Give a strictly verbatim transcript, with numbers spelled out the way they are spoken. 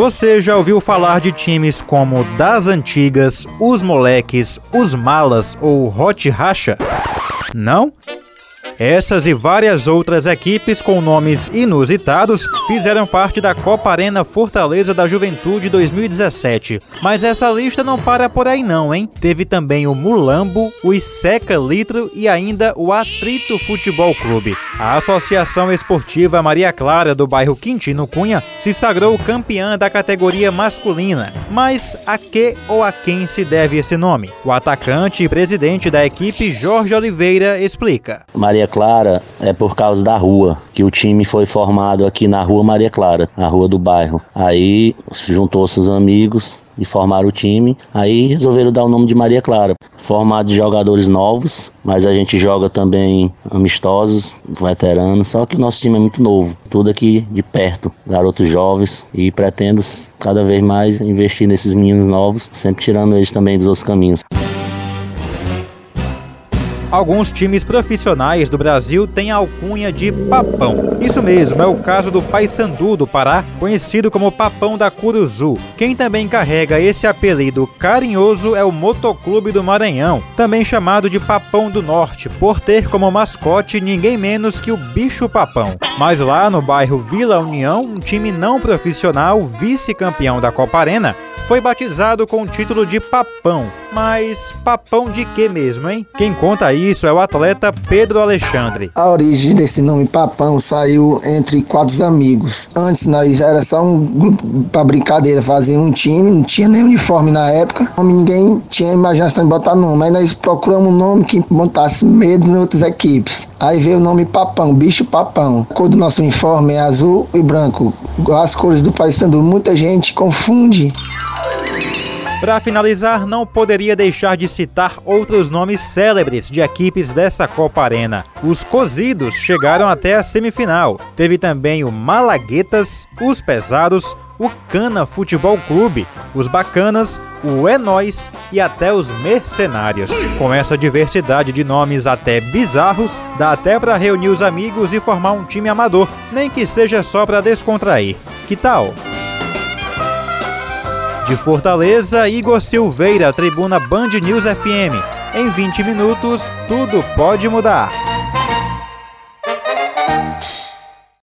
Você já ouviu falar de times como Das Antigas, Os Moleques, Os Malas ou Hot Racha? Não? Essas e várias outras equipes com nomes inusitados fizeram parte da Copa Arena Fortaleza da Juventude dois mil e dezessete. Mas essa lista não para por aí não, hein? Teve também o Mulambo, o Seca Litro e ainda o Atrito Futebol Clube. A Associação Esportiva Maria Clara do bairro Quintino Cunha se sagrou campeã da categoria masculina. Mas a que ou a quem se deve esse nome? O atacante e presidente da equipe, Jorge Oliveira, explica. Maria Clara é por causa da rua, que o time foi formado aqui na Rua Maria Clara, a rua do bairro. Aí se juntou seus amigos e formaram o time, aí resolveram dar o nome de Maria Clara. Formado de jogadores novos, mas a gente joga também amistosos, veteranos, só que o nosso time é muito novo, tudo aqui de perto, garotos jovens, e pretendo cada vez mais investir nesses meninos novos, sempre tirando eles também dos outros caminhos. Alguns times profissionais do Brasil têm a alcunha de Papão. Isso mesmo, é o caso do Paysandu do Pará, conhecido como Papão da Curuzu. Quem também carrega esse apelido carinhoso é o Motoclube do Maranhão, também chamado de Papão do Norte, por ter como mascote ninguém menos que o Bicho Papão. Mas lá no bairro Vila União, um time não profissional, vice-campeão da Copa Arena, foi batizado com o título de Papão. Mas papão de quê mesmo, hein? Quem conta isso é o atleta Pedro Alexandre. A origem desse nome Papão saiu entre quatro amigos. Antes nós era só um grupo pra brincadeira, fazer um time, não tinha nem uniforme na época. Ninguém tinha imaginação de botar nome. Aí nós procuramos um nome que montasse medo em outras equipes. Aí veio o nome Papão, Bicho Papão. A cor do nosso uniforme é azul e branco, igual as cores do Paysandu. Muita gente confunde. Para finalizar, não poderia deixar de citar outros nomes célebres de equipes dessa Copa Arena. Os Cozidos chegaram até a semifinal. Teve também o Malaguetas, os Pesados, o Cana Futebol Clube, os Bacanas, o É Nóis e até os Mercenários. Com essa diversidade de nomes até bizarros, dá até para reunir os amigos e formar um time amador, nem que seja só para descontrair. Que tal? De Fortaleza, Igor Silveira, Tribuna Band News F M. Em vinte minutos, tudo pode mudar.